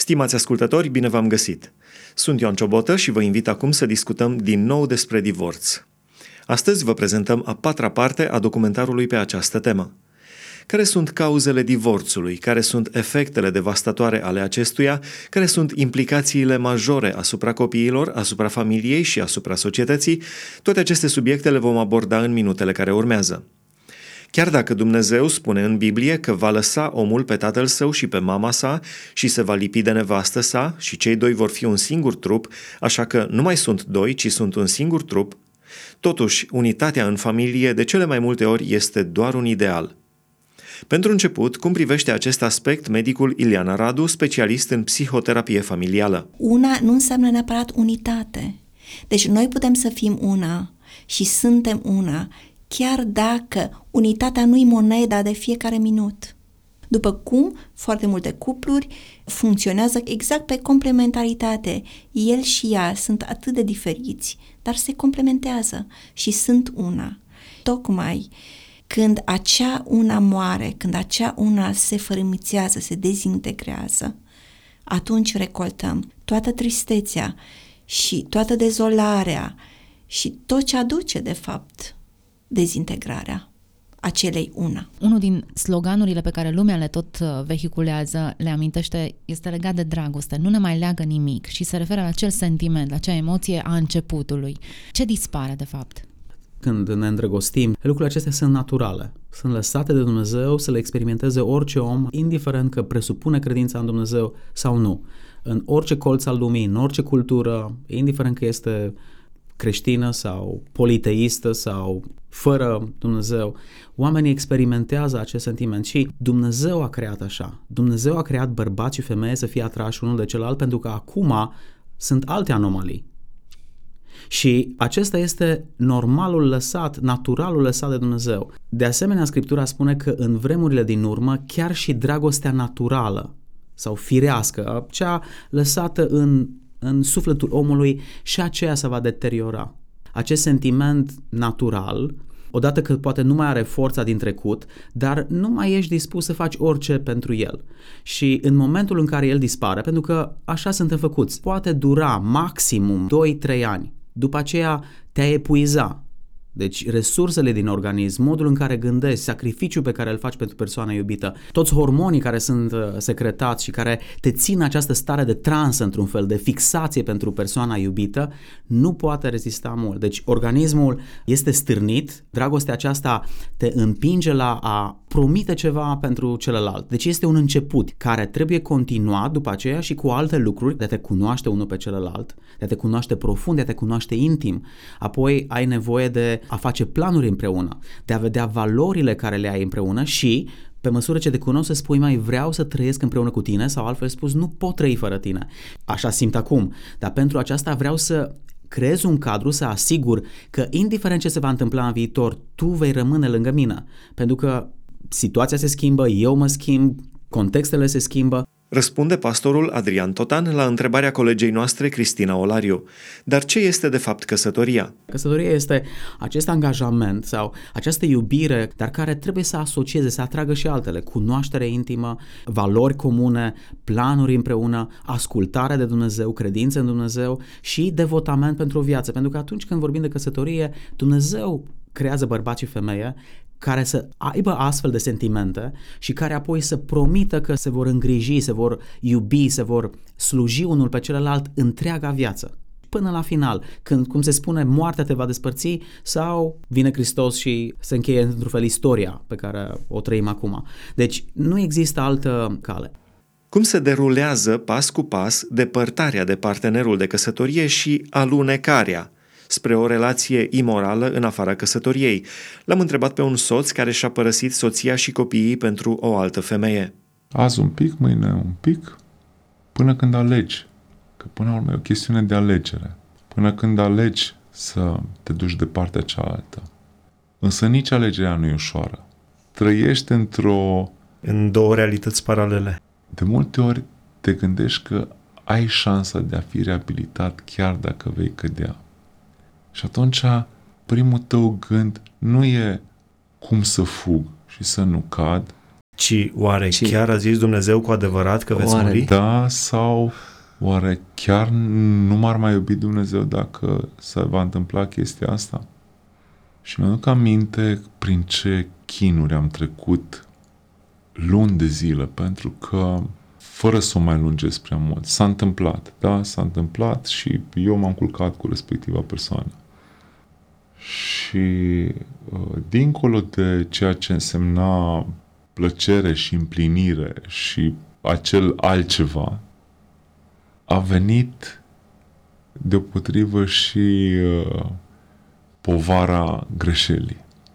Stimați ascultători, bine v-am găsit! Sunt Ioan Ciobotă și vă invit acum să discutăm din nou despre divorț. Astăzi vă prezentăm a patra parte a documentarului pe această temă. Care sunt cauzele divorțului? Care sunt efectele devastatoare ale acestuia? Care sunt implicațiile majore asupra copiilor, asupra familiei și asupra societății? Toate aceste subiecte le vom aborda în minutele care urmează. Chiar dacă Dumnezeu spune în Biblie că va lăsa omul pe tatăl său și pe mama sa și se va lipi de nevastă sa și cei doi vor fi un singur trup, așa că nu mai sunt doi, ci sunt un singur trup, totuși unitatea în familie de cele mai multe ori este doar un ideal. Pentru început, cum privește acest aspect medicul Ileana Radu, specialist în psihoterapie familială? Una nu înseamnă neapărat unitate. Deci noi putem să fim una și suntem una, chiar dacă unitatea nu-i moneda de fiecare minut. După cum foarte multe cupluri funcționează exact pe complementaritate. El și ea sunt atât de diferiți, dar se complementează și sunt una. Tocmai când acea una moare, când acea una se fărâmițează, se dezintegrează, atunci recoltăm toată tristețea și toată dezolarea și tot ce aduce, de fapt, dezintegrarea acelei una. Unul din sloganurile pe care lumea le tot vehiculează, le amintește, este legat de dragoste. Nu ne mai leagă nimic și se referă la acel sentiment, la acea emoție a începutului. Ce dispare, de fapt? Când ne îndrăgostim, lucrurile acestea sunt naturale. Sunt lăsate de Dumnezeu să le experimenteze orice om, indiferent că presupune credința în Dumnezeu sau nu. În orice colț al lumii, în orice cultură, indiferent că este creștină sau politeistă sau fără Dumnezeu, oamenii experimentează acest sentiment și Dumnezeu a creat așa. Dumnezeu a creat bărbați și femei să fie atrași unul de celălalt pentru că acum sunt alte anomalii. Și acesta este normalul lăsat, naturalul lăsat de Dumnezeu. De asemenea, Scriptura spune că în vremurile din urmă, chiar și dragostea naturală sau firească, cea lăsată în sufletul omului, și aceea se va deteriora. Acest sentiment natural, odată că poate nu mai are forța din trecut, dar nu mai ești dispus să faci orice pentru el. Și în momentul în care el dispare, pentru că așa suntem făcuți, poate dura maximum 2-3 ani. După aceea te-ai epuiza. Deci resursele din organism, modul în care gândești, sacrificiul pe care îl faci pentru persoana iubită, toți hormonii care sunt secretați și care te țin această stare de trans, într-un fel, de fixație pentru persoana iubită, nu poate rezista mult. Deci organismul este stârnit, dragostea aceasta te împinge la a promite ceva pentru celălalt. Deci este un început care trebuie continuat după aceea și cu alte lucruri, de a te cunoaște unul pe celălalt, de a te cunoaște profund, de a te cunoaște intim. Apoi ai nevoie de a face planuri împreună, de a vedea valorile care le ai împreună și, pe măsură ce te cunosc, să spui, mai vreau să trăiesc împreună cu tine sau altfel spus, nu pot trăi fără tine. Așa simt acum, dar pentru aceasta vreau să creez un cadru, să asigur că indiferent ce se va întâmpla în viitor, tu vei rămâne lângă mine, pentru că situația se schimbă, eu mă schimb, contextele se schimbă. Răspunde pastorul Adrian Totan la întrebarea colegei noastre Cristina Olariu. Dar ce este de fapt căsătoria? Căsătoria este acest angajament sau această iubire, dar care trebuie să asocieze, să atragă și altele. Cunoaștere intimă, valori comune, planuri împreună, ascultare de Dumnezeu, credință în Dumnezeu și devotament pentru o viață. Pentru că atunci când vorbim de căsătorie, Dumnezeu creează bărbați și femeie care să aibă astfel de sentimente și care apoi să promită că se vor îngriji, se vor iubi, se vor sluji unul pe celălalt întreaga viață. Până la final, când, cum se spune, moartea te va despărți sau vine Hristos și se încheie într-un fel istoria pe care o trăim acum. Deci nu există altă cale. Cum se derulează pas cu pas depărtarea de partenerul de căsătorie și alunecarea spre o relație imorală în afara căsătoriei? L-am întrebat pe un soț care și-a părăsit soția și copiii pentru o altă femeie. Azi un pic, mâine un pic, până când alegi. Că până la urmă e o chestiune de alegere. Până când alegi să te duci de partea cealaltă. Însă nici alegerea nu e ușoară. Trăiești în două realități paralele. De multe ori te gândești că ai șansa de a fi reabilitat chiar dacă vei cădea. Și atunci primul tău gând nu e cum să fug și să nu cad, Ci oare chiar a zis Dumnezeu cu adevărat că veți muri? Da, sau oare chiar nu m-ar mai iubi Dumnezeu dacă se va întâmpla chestia asta? Și mi-aduc aminte prin ce chinuri am trecut luni de zile, pentru că, fără să o mai lungesc prea mult, s-a întâmplat și eu m-am culcat cu respectiva persoană. Și dincolo de ceea ce însemna plăcere și împlinire și acel altceva, a venit deopotrivă și povara greșelii.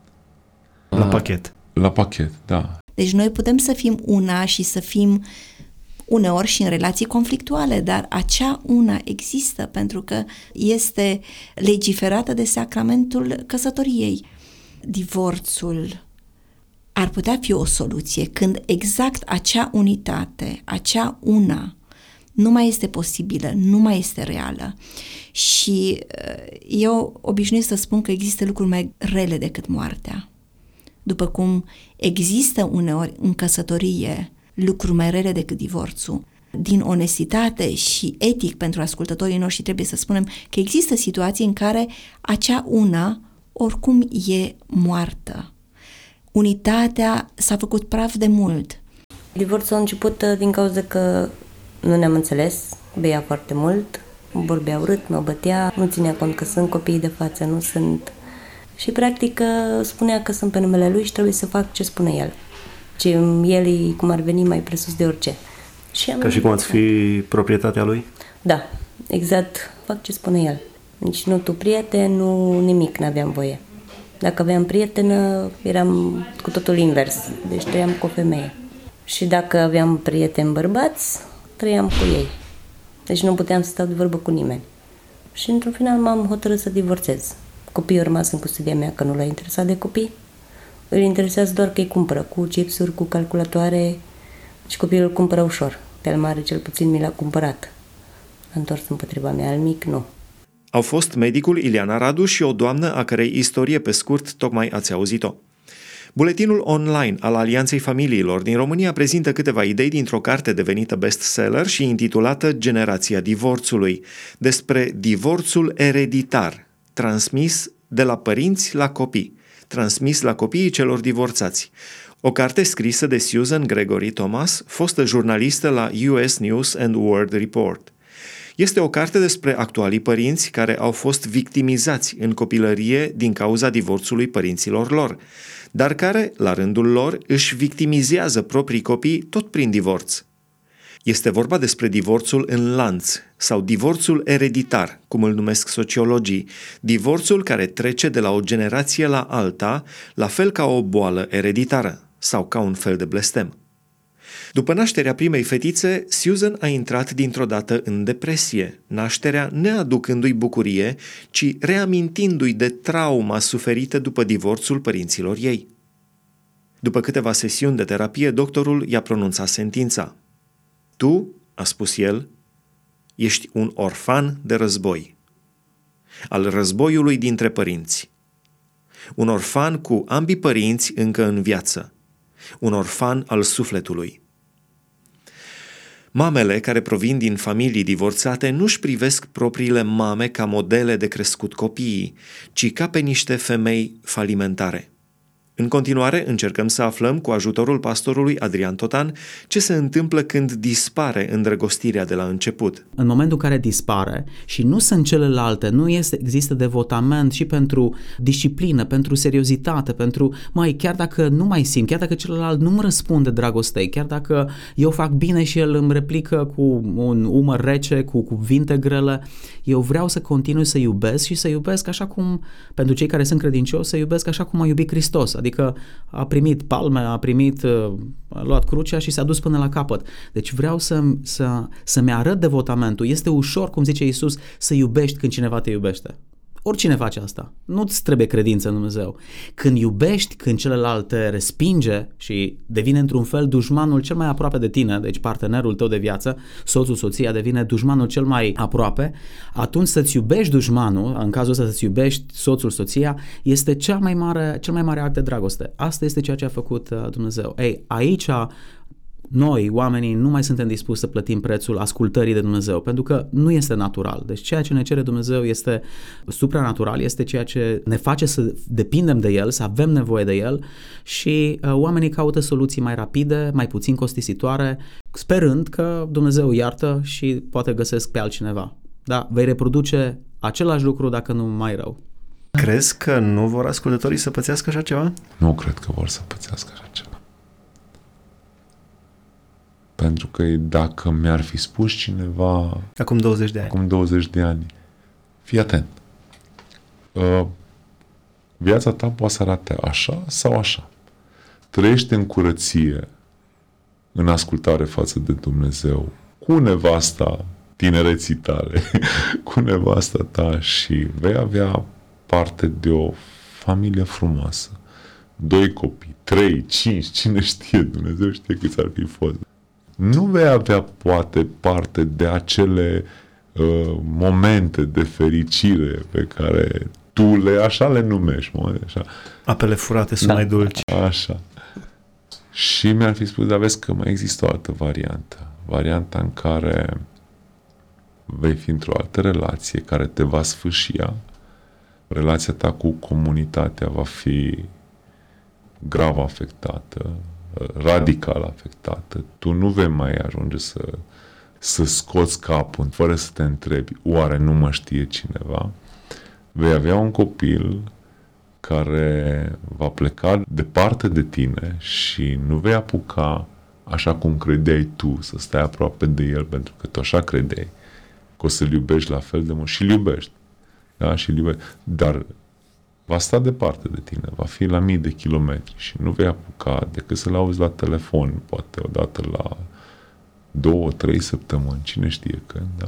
La pachet, da. Deci noi putem să fim una și să fim uneori și în relații conflictuale, dar acea una există pentru că este legiferată de sacramentul căsătoriei. Divorțul ar putea fi o soluție când exact acea unitate, acea una, nu mai este posibilă, nu mai este reală. Și eu obișnuiesc să spun că există lucruri mai rele decât moartea. După cum există uneori în căsătorie lucruri mai rele decât divorțul, din onestitate și etic pentru ascultătorii noștri trebuie să spunem că există situații în care acea una oricum e moartă. Unitatea s-a făcut praf de mult. Divorțul a început din cauza că nu ne-am înțeles, bea foarte mult, vorbea urât, mă bătea, nu ținea cont că sunt copiii de față, nu sunt... Și practic spunea că sunt pe numele lui și trebuie să fac ce spune el. Ce el e, cum ar veni, mai presus de orice. Ca și cum ați fi proprietatea lui? Da, exact, fac ce spune el. Deci nu tu prieten, nu nimic, n-aveam voie. Dacă aveam prietenă, eram cu totul invers, deci trăiam cu o femeie. Și dacă aveam prieteni bărbați, trăiam cu ei. Deci nu puteam să stau de vorbă cu nimeni. Și într-un final m-am hotărât să divorțez. Copiii au rămas în custodia mea, că nu l-a interesat de copii. Îl interesează doar că îi cumpără cu chipsuri, cu calculatoare și copilul îl cumpără ușor. Pe al mare cel puțin mi l-a cumpărat. A întors împotriva mea, al mic nu. Au fost medicul Ileana Radu și o doamnă a cărei istorie pe scurt tocmai ați auzit-o. Buletinul online al Alianței Familiilor din România prezintă câteva idei dintr-o carte devenită bestseller și intitulată Generația divorțului, despre divorțul ereditar, transmis de la părinți la copii, transmis la copiii celor divorțați. O carte scrisă de Susan Gregory Thomas, fostă jurnalistă la US News and World Report. Este o carte despre actualii părinți care au fost victimizați în copilărie din cauza divorțului părinților lor, dar care, la rândul lor, își victimizează proprii copii tot prin divorț. Este vorba despre divorțul în lanț sau divorțul ereditar, cum îl numesc sociologii, divorțul care trece de la o generație la alta, la fel ca o boală ereditară sau ca un fel de blestem. După nașterea primei fetițe, Susan a intrat dintr-o dată în depresie, nașterea neaducându-i bucurie, ci reamintindu-i de trauma suferită după divorțul părinților ei. După câteva sesiuni de terapie, doctorul i-a pronunțat sentința. Tu, a spus el, ești un orfan de război, al războiului dintre părinți. Un orfan cu ambii părinți încă în viață, un orfan al sufletului. Mamele care provin din familii divorțate nu-și privesc propriile mame ca modele de crescut copiii, ci ca pe niște femei falimentare. În continuare, încercăm să aflăm cu ajutorul pastorului Adrian Totan ce se întâmplă când dispare îndrăgostirea de la început. În momentul în care dispare și nu sunt celelalte, nu există devotament și pentru disciplină, pentru seriozitate, pentru, chiar dacă nu mai simt, chiar dacă celălalt nu-mi răspunde dragostei, chiar dacă eu fac bine și el îmi replică cu un umăr rece, cu cuvinte grele, eu vreau să continui să iubesc și să iubesc așa cum, pentru cei care sunt credincioși, să iubesc așa cum a iubit Hristos. Adică a primit palme, a luat crucea și s-a dus până la capăt. Deci vreau să-mi arăt devotamentul. Este ușor, cum zice Iisus, să iubești când cineva te iubește. Oricine face asta. Nu-ți trebuie credință în Dumnezeu. Când iubești, când celălalt te respinge și devine într-un fel dușmanul cel mai aproape de tine, deci partenerul tău de viață, soțul, soția, devine dușmanul cel mai aproape, atunci să-ți iubești dușmanul, în cazul ăsta să-ți iubești soțul, soția, este cel mai mare act de dragoste. Asta este ceea ce a făcut Dumnezeu. Ei, aici noi, oamenii, nu mai suntem dispuși să plătim prețul ascultării de Dumnezeu, pentru că nu este natural. Deci ceea ce ne cere Dumnezeu este supranatural, este ceea ce ne face să depindem de El, să avem nevoie de El și oamenii caută soluții mai rapide, mai puțin costisitoare, sperând că Dumnezeu iartă și poate găsesc pe altcineva. Da, vei reproduce același lucru dacă nu mai rău. Crezi că nu vor ascultătorii să pățească așa ceva? Nu cred că vor să pățească așa ceva. Pentru că dacă mi-ar fi spus cineva Acum 20 de ani. Acum 20 de ani, fii atent, viața ta poate să arate așa sau așa. Trăiește în curăție, în ascultare față de Dumnezeu, cu nevasta tinereții tale, cu nevasta ta și vei avea parte de o familie frumoasă. 2 copii, 3, 5, cine știe, Dumnezeu știe câți ar fi fost. Nu vei avea poate parte de acele momente de fericire pe care tu așa le numești. Așa. Apele furate sunt mai dulci. Așa. Și mi-ar fi spus, dar vezi că mai există o altă variantă. Varianta în care vei fi într-o altă relație care te va sfâșia. Relația ta cu comunitatea va fi grav afectată, radical afectată. Tu nu vei mai ajunge să scoți capul fără să te întrebi, oare nu mă știe cineva? Vei avea un copil care va pleca departe de tine și nu vei apuca, așa cum credeai tu, să stai aproape de el, pentru că tu așa credeai, că o să-l iubești la fel de mult și-l iubești. Da? Și-l iubești. Dar va sta departe de tine, va fi la mii de kilometri și nu vei apuca decât să-l auzi la telefon, poate odată la 2-3 săptămâni, cine știe când, da?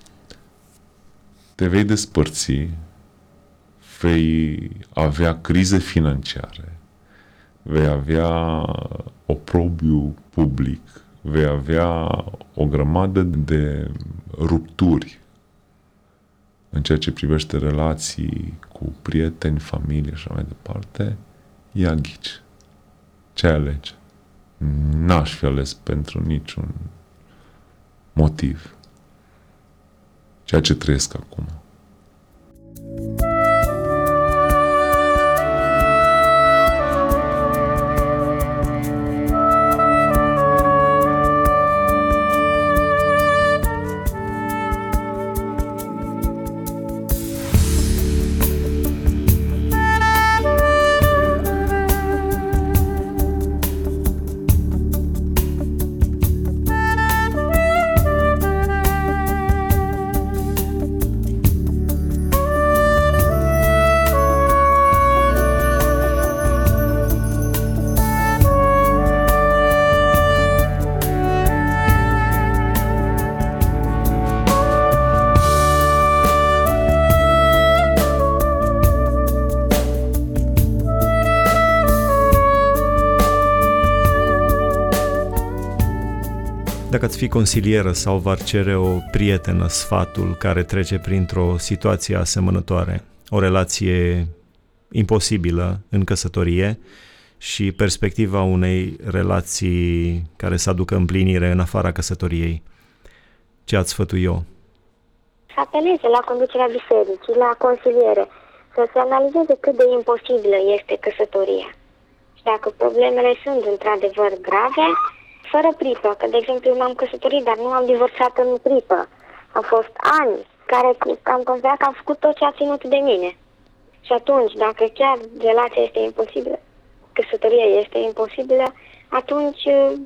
Te vei despărți, vei avea crize financiare, vei avea oprobiu public, vei avea o grămadă de rupturi în ceea ce privește relații cu prieteni, familie și așa mai departe. Ia ghici. Ce alege? N-aș fi ales pentru niciun motiv ceea ce trăiesc acum. Dacă ați fi consilieră sau v-ar cere o prietenă sfatul care trece printr-o situație asemănătoare, o relație imposibilă în căsătorie și perspectiva unei relații care să aducă împlinire în afara căsătoriei, ce ați sfătui-o? Să apeleze la conducerea bisericii, la consiliere, să se analizeze cât de imposibilă este căsătoria. Și dacă problemele sunt într-adevăr grave, fără pripă, că de exemplu m-am căsătorit, dar nu am divorțat în pripă. Au fost ani care am considerat că am făcut tot ce a ținut de mine. Și atunci, dacă chiar relația este imposibilă, căsătoria este imposibilă, atunci,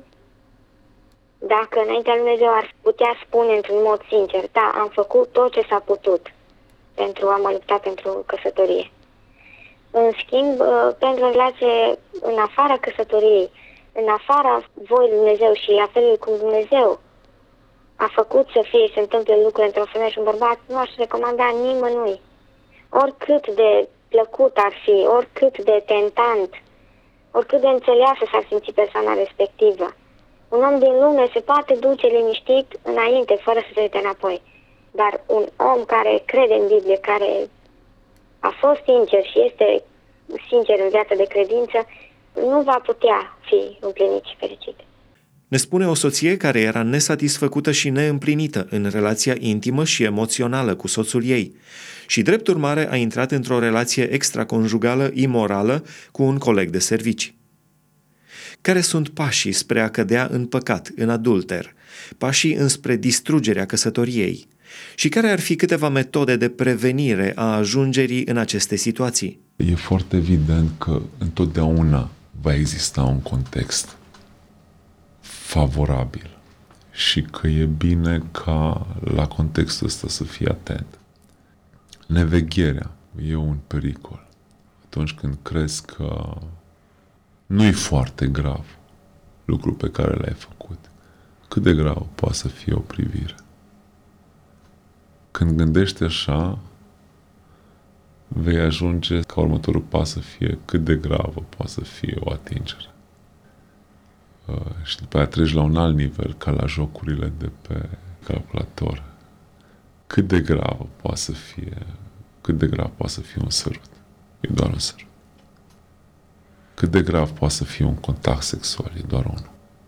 dacă înaintea lui Dumnezeu ar putea spune într-un mod sincer, da, am făcut tot ce s-a putut pentru a mă lupta pentru căsătorie. În schimb, pentru o relație în afara căsătoriei, în afara voii lui Dumnezeu și a felului cum Dumnezeu a făcut să se întâmple lucruri între o femeie și un bărbat, nu aș recomanda nimănui. oricât de plăcut ar fi, oricât de tentant, oricât de înțeleasă s-ar simți persoana respectivă. Un om din lume se poate duce liniștit înainte, fără să se uite înapoi. Dar un om care crede în Biblie, care a fost sincer și este sincer în viața de credință, nu va putea fi împlinit și fericit. Ne spune o soție care era nesatisfăcută și neîmplinită în relația intimă și emoțională cu soțul ei și, drept urmare, a intrat într-o relație extraconjugală imorală cu un coleg de servicii. Care sunt pașii spre a cădea în păcat, în adulter, pașii înspre distrugerea căsătoriei? Și care ar fi câteva metode de prevenire a ajungerii în aceste situații? E foarte evident că întotdeauna va exista un context favorabil și că e bine ca la contextul ăsta să fii atent. Nevegherea e un pericol. Atunci când crezi că nu-i foarte grav lucru pe care l-ai făcut, cât de grav poate să fie o privire. Când gândești așa, vei ajunge ca următorul pas să fie cât de gravă poate să fie o atingere. Și după aia treci la un alt nivel, ca la jocurile de pe calculator. Cât de gravă poate să fie un sărut. E doar un sărut. Cât de grav poate să fie un contact sexual, e doar unul.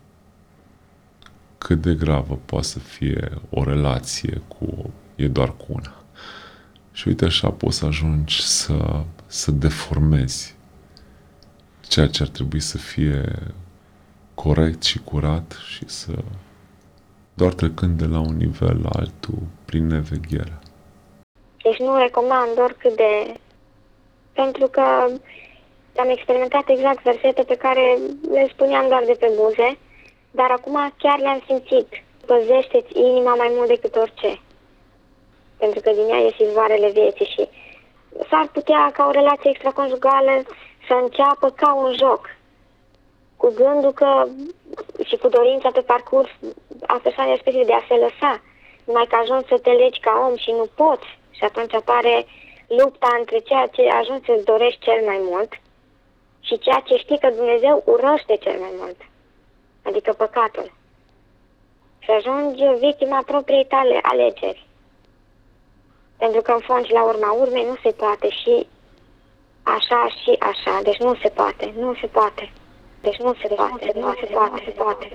Cât de gravă poate să fie o relație e doar cu una. Și uite așa poți să ajungi să deformezi ceea ce ar trebui să fie corect și curat și doar trecând de la un nivel la altul prin neveghere. Deci nu recomand oricât de... Pentru că am experimentat exact versete pe care le spuneam doar de pe buze, dar acum chiar le-am simțit. Păzește-ți inima mai mult decât orice. Pentru că din ea ies izvoarele vieții și s-ar putea ca o relație extraconjugală să înceapă ca un joc. Cu gândul că și cu dorința pe parcurs a persoanei respective de a se lăsa. Numai că ajungi să te legi ca om și nu poți. Și atunci apare lupta între ceea ce ajungi să-ți dorești cel mai mult și ceea ce știi că Dumnezeu urăște cel mai mult. Adică păcatul. Și ajungi victima propriei tale alegeri. Pentru că în fond și la urma urmei nu se poate și așa. Deci nu se poate. Deci nu se poate.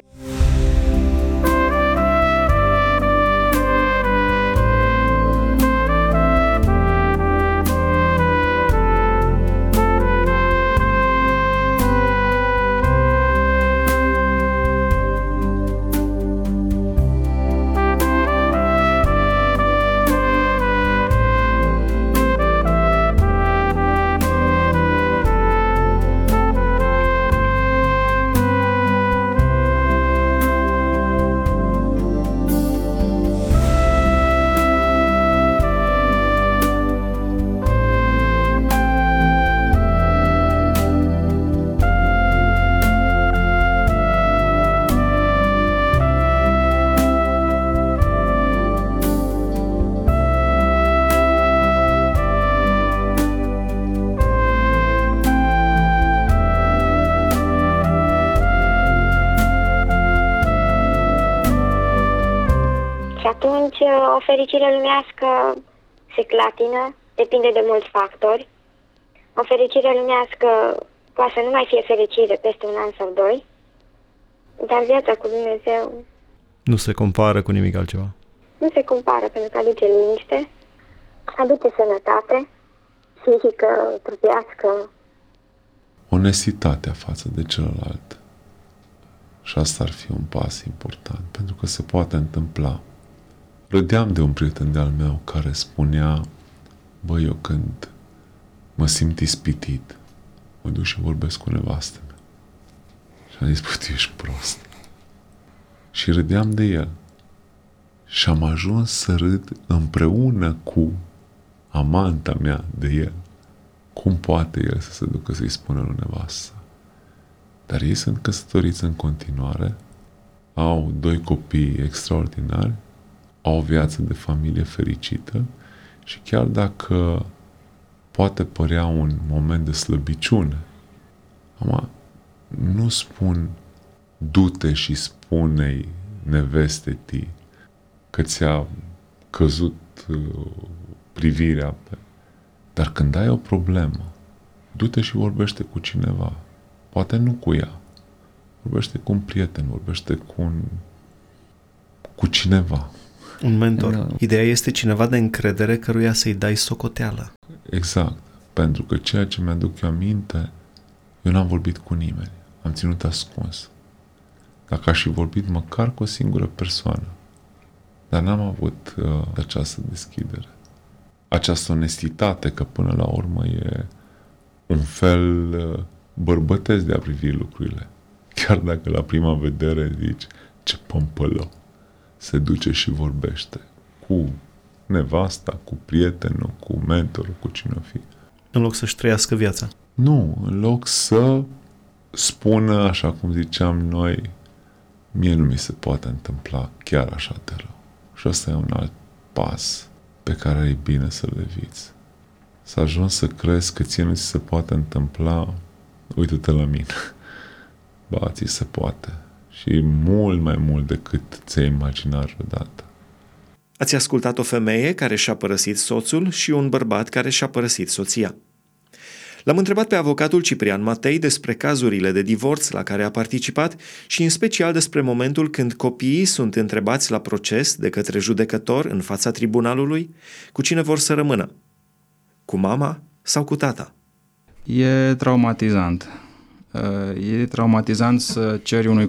Atunci, o fericire lumească se clatină, depinde de mulți factori. O fericire lumească poate să nu mai fie fericire peste un an sau doi, dar viața cu Dumnezeu nu se compară cu nimic altceva. Nu se compară, pentru că aduce liniște, aduce sănătate psihică, trupească. Onestitatea față de celălalt. Și asta ar fi un pas important, pentru că se poate întâmpla. Râdeam de un prieten de-al meu care spunea: băi, eu când mă simt ispitit, mă duc și vorbesc cu nevastă mea. Și am zis: bă, tu ești prost. Și râdeam de el. Și am ajuns să râd împreună cu amanta mea de el. Cum poate el să se ducă să-i spună lui nevastă? Dar ei sunt căsătoriți în continuare, au 2 copii extraordinari, au o viață de familie fericită și chiar dacă poate părea un moment de slăbiciune. Acum, nu spun du-te și spune-i nevestei că ți-a căzut privirea pe... Dar când ai o problemă, du-te și vorbește cu cineva. Poate nu cu ea. Vorbește cu un prieten, vorbește cu cineva. Un mentor. Ideea este cineva de încredere căruia să-i dai socoteală. Exact. Pentru că ceea ce mi-aduc eu aminte, eu n-am vorbit cu nimeni. Am ținut ascuns. Dacă aș fi vorbit măcar cu o singură persoană. Dar n-am avut această deschidere. Această onestitate, că până la urmă e un fel bărbătesc de a privi lucrurile. Chiar dacă la prima vedere zici, ce pămpălău, se duce și vorbește cu nevasta, cu prietenul, cu mentorul, cu cine o fi. În loc să-și trăiască viața. Nu, în loc să spună, așa cum ziceam noi, mie nu mi se poate întâmpla chiar așa de rău. Și ăsta e un alt pas pe care e bine să-l eviți. Să ajungi să crezi că ție nu ți se poate întâmpla, uite-te la mine. Ba, ți se poate. Și mult mai mult decât ți-ai imaginat vreodată. Ați ascultat o femeie care și-a părăsit soțul și un bărbat care și-a părăsit soția. L-am întrebat pe avocatul Ciprian Matei despre cazurile de divorț la care a participat și în special despre momentul când copiii sunt întrebați la proces de către judecător în fața tribunalului cu cine vor să rămână, cu mama sau cu tata. E traumatizant. E traumatizant să ceri unui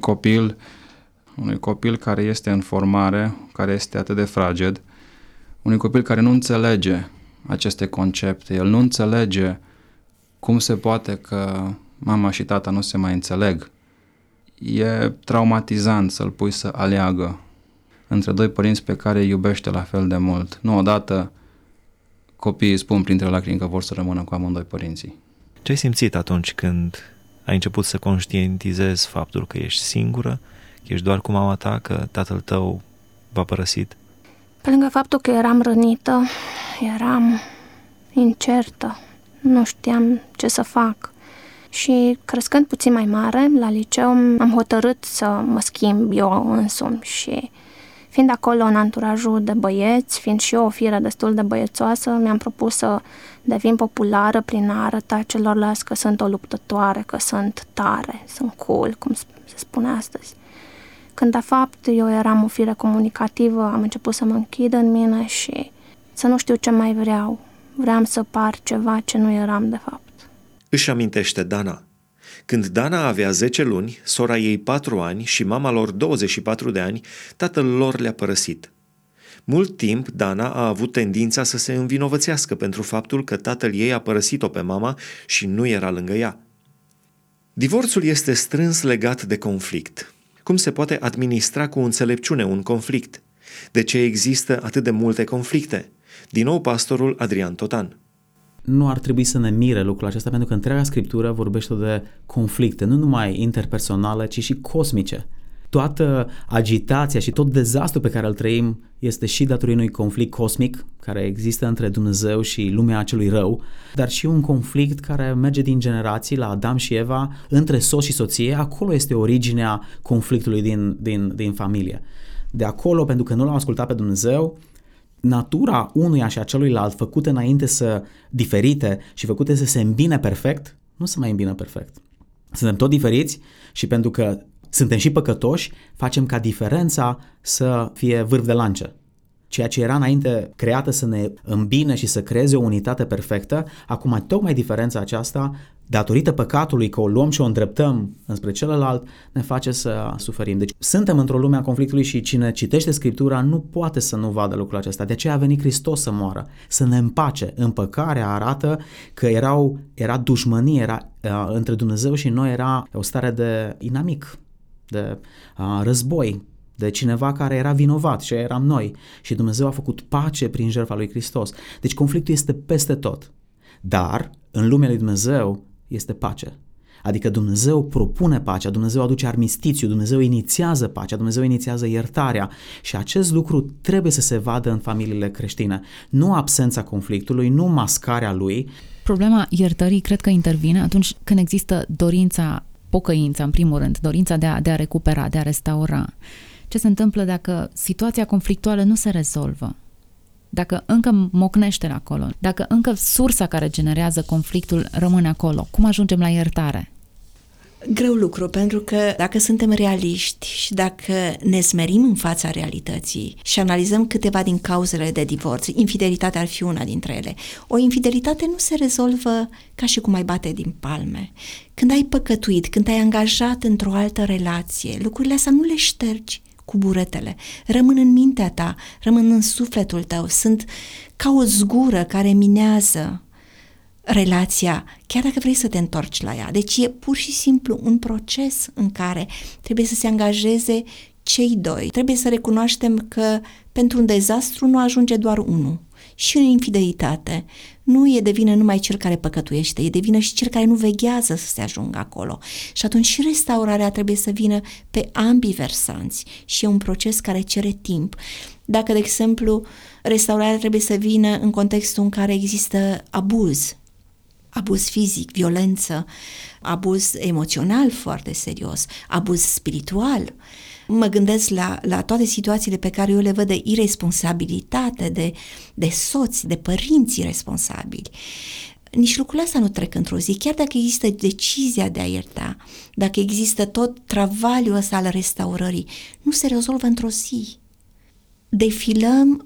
copil care este în formare, care este atât de fraged, unui copil care nu înțelege aceste concepte, el nu înțelege cum se poate că mama și tata nu se mai înțeleg. E traumatizant să-l pui să aleagă între doi părinți pe care îi iubește la fel de mult. Nu odată copiii spun printre lacrimi că vor să rămână cu amândoi părinții. Ce ai simțit atunci când ai început să conștientizezi faptul că ești singură, că ești doar cu mama ta, că tatăl tău v-a părăsit? Pe lângă faptul că eram rănită, eram incertă, nu știam ce să fac. Și crescând puțin mai mare, la liceu am hotărât să mă schimb eu însumi și fiind acolo în anturajul de băieți, fiind și eu o fire destul de băiețoasă, mi-am propus să devin populară prin a arăta celorlalți că sunt o luptătoare, că sunt tare, sunt cool, cum se spune astăzi. Când de fapt eu eram o fire comunicativă, am început să mă închid în mine și să nu știu ce mai vreau. Vreau să par ceva ce nu eram de fapt. Își amintește Dana. Când Dana avea 10 luni, sora ei 4 ani și mama lor 24 de ani, tatăl lor le-a părăsit. Mult timp, Dana a avut tendința să se învinovățească pentru faptul că tatăl ei a părăsit-o pe mama și nu era lângă ea. Divorțul este strâns legat de conflict. Cum se poate administra cu înțelepciune un conflict? De ce există atât de multe conflicte? Din nou pastorul Adrian Totan. Nu ar trebui să ne mire lucrul acesta, pentru că întreaga Scriptură vorbește de conflicte, nu numai interpersonale, ci și cosmice. Toată agitația și tot dezastru pe care îl trăim este și datorită unui conflict cosmic care există între Dumnezeu și lumea acelui rău, dar și un conflict care merge din generații la Adam și Eva, între soț și soție. Acolo este originea conflictului din familie. De acolo, pentru că nu l-au ascultat pe Dumnezeu, natura unuia și a celuilalt făcute înainte să diferite și făcute să se îmbine perfect, nu se mai îmbină perfect. Suntem tot diferiți și pentru că suntem și păcătoși, facem ca diferența să fie vârf de lance. Ceea ce era înainte creată să ne îmbine și să creeze o unitate perfectă, acum tocmai diferența aceasta, datorită păcatului că o luăm și o îndreptăm înspre celălalt, ne face să suferim. Deci suntem într-o lume a conflictului și cine citește Scriptura nu poate să nu vadă lucrul acesta. De aceea a venit Hristos să moară, să ne împace. Împăcarea arată că era dușmănie, între Dumnezeu și noi era o stare de inamic, de război, de cineva care era vinovat și eram noi. Și Dumnezeu a făcut pace prin jertfa lui Hristos. Deci conflictul este peste tot. Dar în lumea lui Dumnezeu este pace. Adică Dumnezeu propune pacea, Dumnezeu aduce armistițiu, Dumnezeu inițiază pacea, Dumnezeu inițiază iertarea și acest lucru trebuie să se vadă în familiile creștine. Nu absența conflictului, nu mascarea lui. Problema iertării cred că intervine atunci când există dorința, pocăința în primul rând, dorința de a recupera, de a restaura. Ce se întâmplă dacă situația conflictuală nu se rezolvă? Dacă încă mocnește acolo, dacă încă sursa care generează conflictul rămâne acolo, cum ajungem la iertare? Greu lucru, pentru că dacă suntem realiști și dacă ne smerim în fața realității și analizăm câteva din cauzele de divorț, infidelitatea ar fi una dintre ele. O infidelitate nu se rezolvă ca și cum ai bate din palme. Când ai păcătuit, când te-ai angajat într-o altă relație, lucrurile astea nu le ștergi cu buretele. Rămân în mintea ta, rămân în sufletul tău, sunt ca o zgură care minează relația, chiar dacă vrei să te întorci la ea. Deci e pur și simplu un proces în care trebuie să se angajeze cei doi. Trebuie să recunoaștem că pentru un dezastru nu ajunge doar unul. Și în infidelitate nu e de vină numai cel care păcătuiește, e de vină și cel care nu veghează să se ajungă acolo. Și atunci și restaurarea trebuie să vină pe ambii versanți și e un proces care cere timp. Dacă, de exemplu, restaurarea trebuie să vină în contextul în care există abuz fizic, violență, abuz emoțional foarte serios, abuz spiritual. Mă gândesc la toate situațiile pe care eu le văd de irresponsabilitate, de soți, de părinți irresponsabili. Nici lucrurile astea nu trec într-o zi, chiar dacă există decizia de a ierta, dacă există tot travaliul ăsta al restaurării, nu se rezolvă într-o zi. Defilăm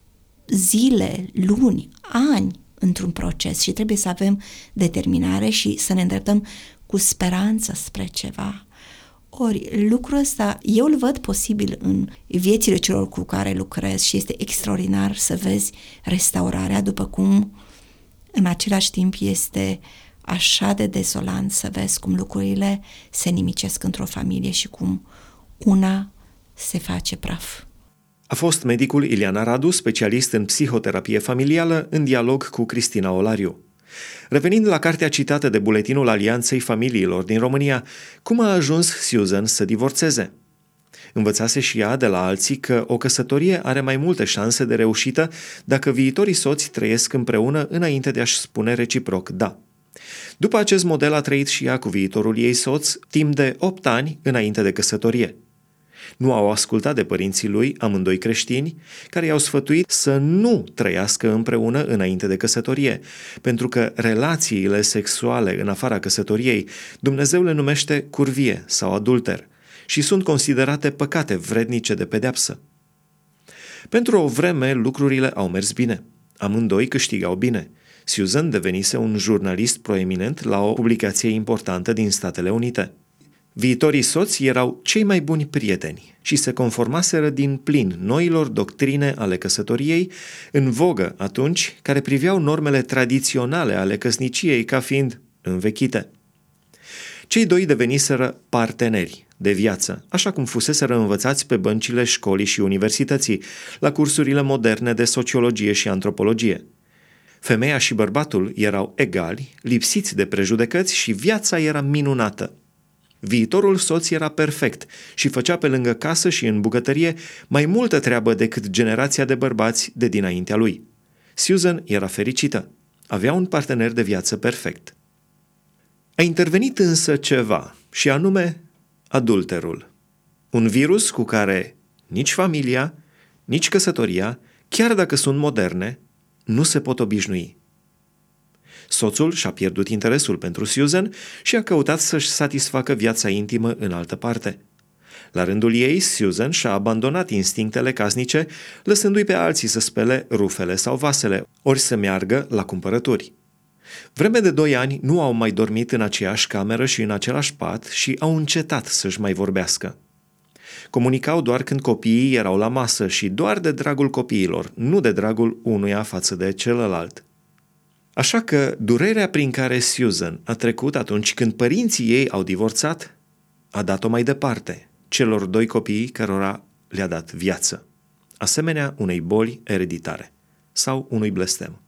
zile, luni, ani într-un proces și trebuie să avem determinare și să ne îndreptăm cu speranță spre ceva. Ori lucrul ăsta eu îl văd posibil în viețile celor cu care lucrez și este extraordinar să vezi restaurarea, după cum în același timp este așa de dezolant să vezi cum lucrurile se nimicesc într-o familie și cum una se face praf. A fost medicul Ileana Radu, specialist în psihoterapie familială, în dialog cu Cristina Olariu. Revenind la cartea citată de Buletinul Alianței Familiilor din România, cum a ajuns Susan să divorțeze? Învățase și ea de la alții că o căsătorie are mai multe șanse de reușită dacă viitorii soți trăiesc împreună înainte de a-și spune reciproc da. După acest model a trăit și ea cu viitorul ei soț timp de 8 ani înainte de căsătorie. Nu au ascultat de părinții lui, amândoi creștini, care i-au sfătuit să nu trăiască împreună înainte de căsătorie, pentru că relațiile sexuale în afara căsătoriei Dumnezeu le numește curvie sau adulter și sunt considerate păcate vrednice de pedeapsă. Pentru o vreme lucrurile au mers bine. Amândoi câștigau bine. Susan devenise un jurnalist proeminent la o publicație importantă din Statele Unite. Viitorii soți erau cei mai buni prieteni și se conformaseră din plin noilor doctrine ale căsătoriei, în vogă atunci, care priveau normele tradiționale ale căsniciei ca fiind învechite. Cei doi deveniseră parteneri de viață, așa cum fuseseră învățați pe băncile școlii și universității, la cursurile moderne de sociologie și antropologie. Femeia și bărbatul erau egali, lipsiți de prejudecăți și viața era minunată. Viitorul soț era perfect și făcea pe lângă casă și în bucătărie mai multă treabă decât generația de bărbați de dinaintea lui. Susan era fericită. Avea un partener de viață perfect. A intervenit însă ceva, și anume adulterul. Un virus cu care nici familia, nici căsătoria, chiar dacă sunt moderne, nu se pot obișnui. Soțul și-a pierdut interesul pentru Susan și a căutat să-și satisfacă viața intimă în altă parte. La rândul ei, Susan și-a abandonat instinctele casnice, lăsându-i pe alții să spele rufele sau vasele, ori să meargă la cumpărături. Vreme de 2 ani nu au mai dormit în aceeași cameră și în același pat și au încetat să-și mai vorbească. Comunicau doar când copiii erau la masă și doar de dragul copiilor, nu de dragul unuia față de celălalt. Așa că durerea prin care Susan a trecut atunci când părinții ei au divorțat, a dat-o mai departe celor 2 copii cărora le-a dat viață, asemenea unei boli ereditare sau unui blestem.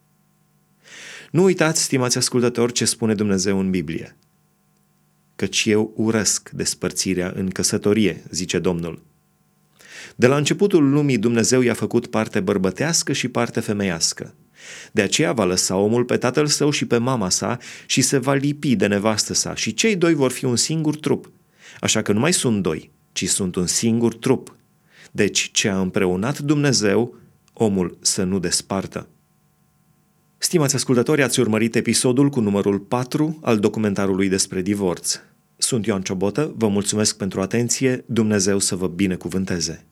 Nu uitați, stimați ascultători, ce spune Dumnezeu în Biblie. Căci eu urăsc despărțirea în căsătorie, zice Domnul. De la începutul lumii Dumnezeu i-a făcut parte bărbătească și parte femeiască. De aceea va lăsa omul pe tatăl său și pe mama sa și se va lipi de nevastă sa și cei doi vor fi un singur trup. Așa că nu mai sunt doi, ci sunt un singur trup. Deci ce a împreunat Dumnezeu, omul să nu despartă. Stimați ascultători, ați urmărit episodul cu numărul 4 al documentarului despre divorț. Sunt Ioan Ciobotă, vă mulțumesc pentru atenție, Dumnezeu să vă binecuvânteze.